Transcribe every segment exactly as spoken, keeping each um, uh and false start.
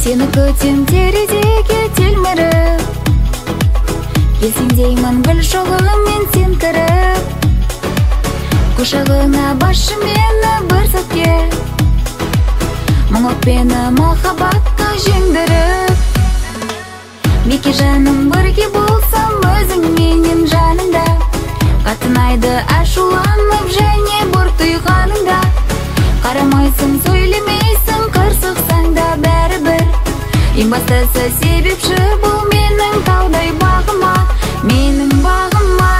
Сені көтем терезеге телміріп, келсең деймін гүл шоғымен сен кіріп, құшағыңа басшы мені бір сәтке, мың өкпені махаббатқа жеңдіріп. Меке жаным бірге болсам өзіңменен жаныңда, қатынайды ашуланып және бір тұйғаныңда, қарамайсың сөйлемейсің қырсықсаң да бәрібір. Ең бастысы себепші бұл менің таудай бағыма, менің бағыма.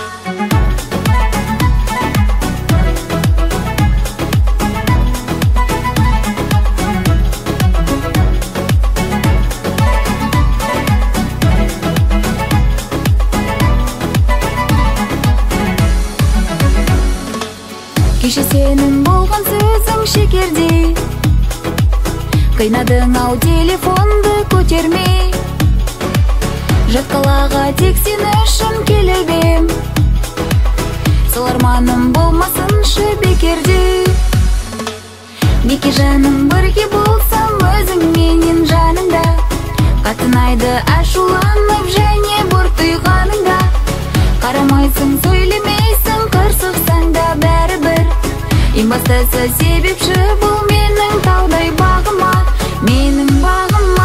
Кеше сенің болған сөзің шекердей, қайнадың ау телефонды көтермей, жат қалаға тек сен үшін келіп ем, сол арманым болмасыншы бекерде. Меке жаным бірге болсам өзіңменен жаныңда, қатынайды ашуланып және бір тұйғаныңда, қарамайсың сөйлемейсің қырсықсаң да бәрібір. Ең бастысы себепші бұл менің таудай бағыма, менің бағыма.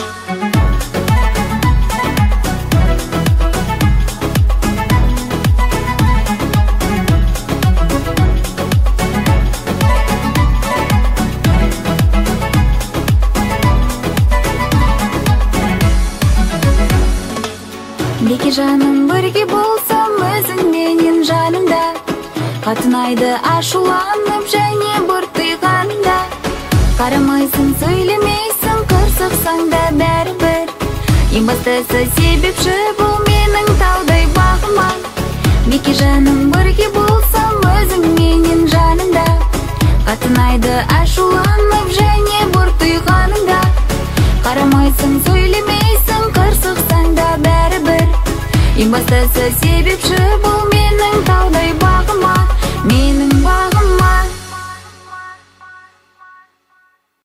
Меке жаным бірге болсам өзіңменен жаныңда, қатынайды ашуланып және бір тұйғанда, қарамайсың сөйлемейсің қырсықсаң да бәрібір. Ең бастысы себепші бұл менің таудай бағыма. Меке жаным бірге болсам өзіңменен жаныңда, қатынайды ашуланып және бір тұйғаныңда, қарамайсың сөйлемейсің қырсықсаң да бәрібір. Ең бастысы себепші бұл менің таудай бағыма, менің бағыма.